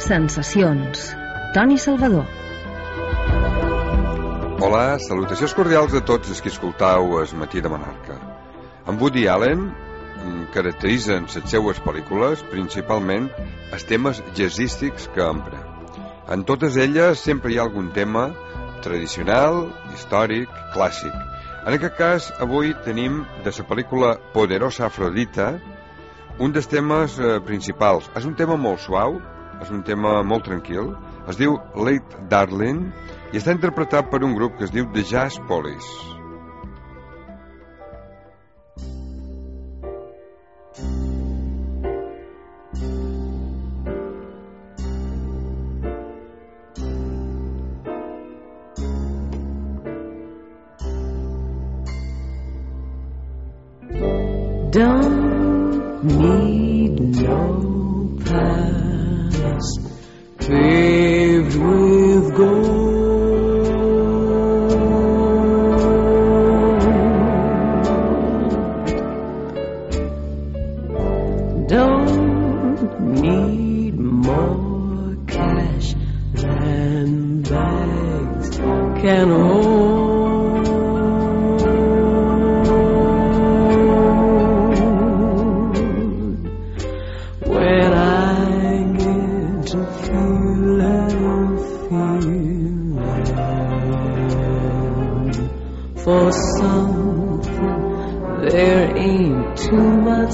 Sensacions. Toni Salvador. Hola, salutacions cordials a tots els que escoltau el Matí de Menorca. En Woody Allen caracteritzen les seues pel·lícules principalment els temes jazzístics que empra. En totes elles sempre hi ha algun tema tradicional, històric, clàssic. En aquest cas, avui tenim de la pel·lícula Poderosa Afrodita un dels temes principals. És un tema molt suau, és un tema molt tranquil, es diu Late Darling i està interpretat per un grup que es diu The Jazz Police. Don't need no past paved with gold. Don't need more cash than bags can hold. For something there ain't too much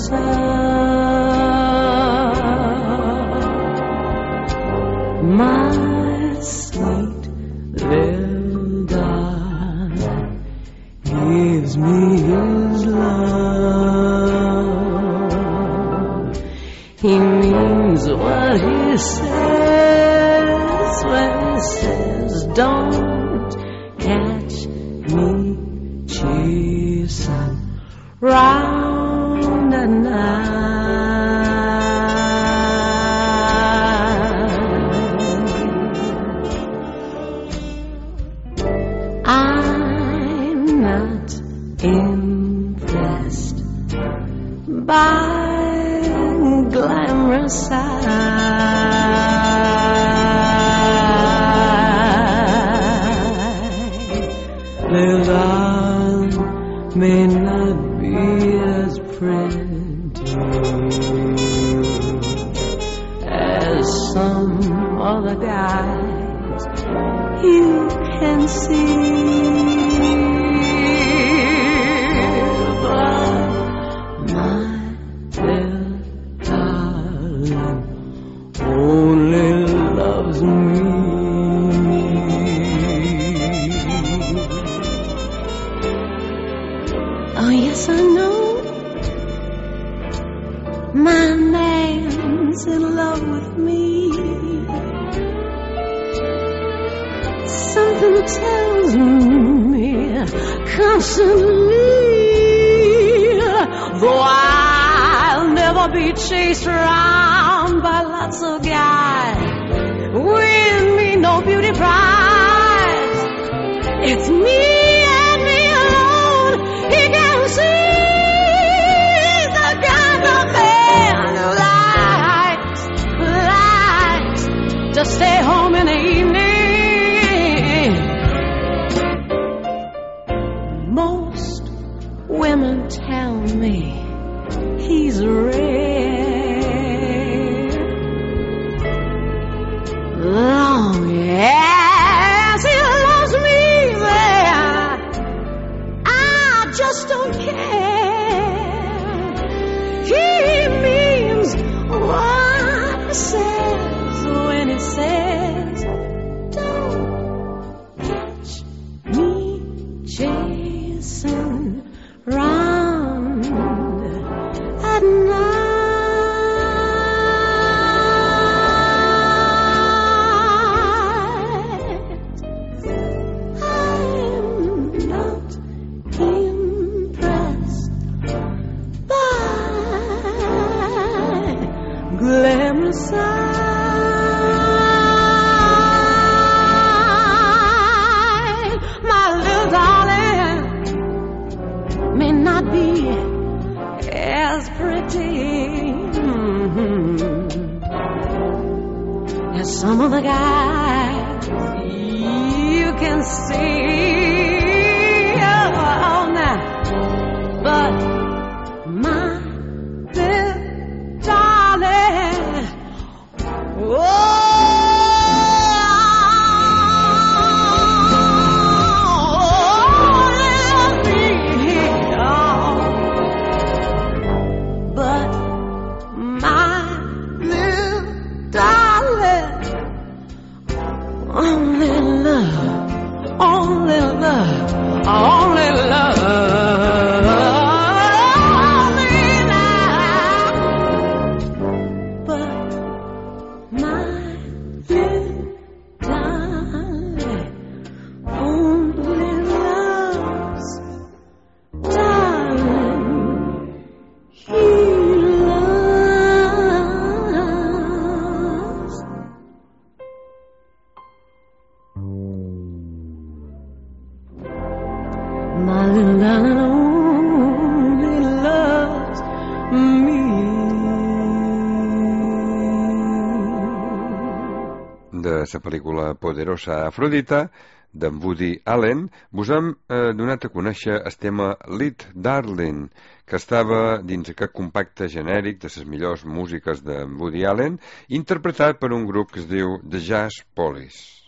of. My sweet little darling gives me his love. He means what he says when he says don't catch me chasing round at night. I'm not impressed by glamorous eyes. May not be as pretty as some other guys you can see, but my little darling only loves me. Oh, yes, I know my man's in love with me. Something tells me constantly, though I'll never be chased around by lots of guys, win me no beauty prize. It's me. Stay home in the evening. Most women tell me he's rare. Long as he loves me there, I just don't care. He means what he says when he says, don't catch me chasing round at night. I'm not impressed by glamorous eyes. Not be as pretty as some of the guys you can see all night, but my little darling, only love, only love, only love. But my little darling only loves, darling, he loves. My little darling only loves me. De la pel·lícula Poderosa Afrodita, d'en Woody Allen, vos hem donat a conèixer el tema Lead Darling, que estava dins aquest compacte genèric de les millors músiques d'en Woody Allen, interpretat per un grup que es diu The Jazz Police.